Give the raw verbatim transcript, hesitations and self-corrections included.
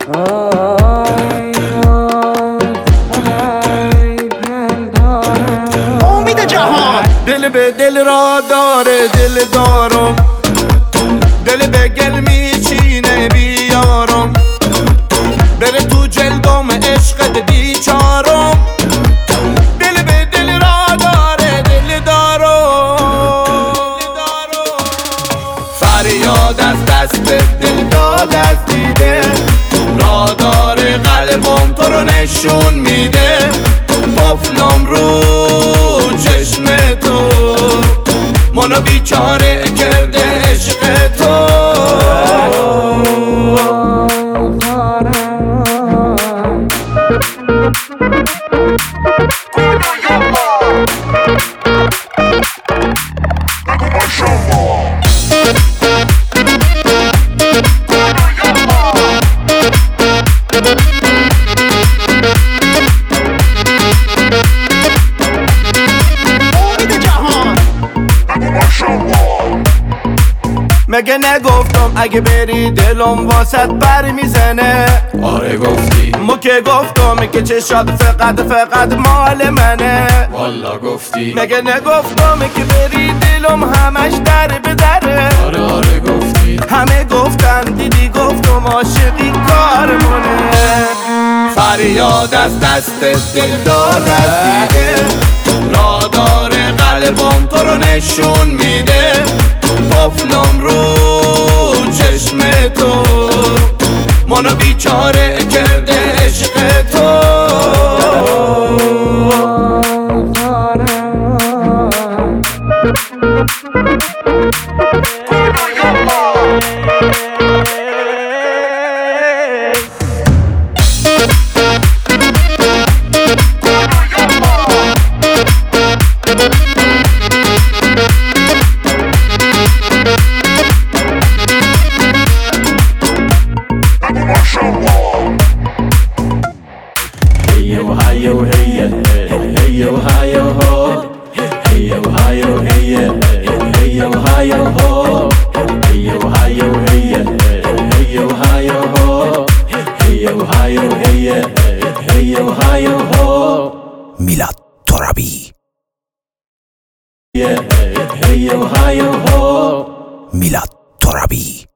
امید جهان دل به دل را داره دل دارم، دل به گل میچینه بیارم، بره تو جلدم عشقت بیچارم. دل به دل را داره دل دارم، فریاد از دست دل داد از دیده، را داره قلبم تو رو نشون میده. قفلم رو چشم تو منو بیچاره کرده عشق تو. مگه نگفتم اگه بری دلم واسط بر میزنه؟ آره گفتی. مو که گفتم که چشات فقط فقط مال منه؟ والا گفتی. مگه نگفتم که بری دلم همش در به دره؟ آره آره گفتی. همه گفتن دیدی گفتم عاشقی کارمونه. فریاد از دست دل داد از دیده، را داره قلبم تو رو نشون میده. قفلم رو چشم تو منو بیچاره کرده عشق تو. Ohio, hey, hey, Ohio, ho. Hey, Ohio, hey, hey, Ohio, ho. Hey, Ohio, hey, hey, Ohio, ho. Hey, Ohio, hey, hey, Ohio, ho. میلاد ترابی. Hey, Ohio, ho. میلاد ترابی.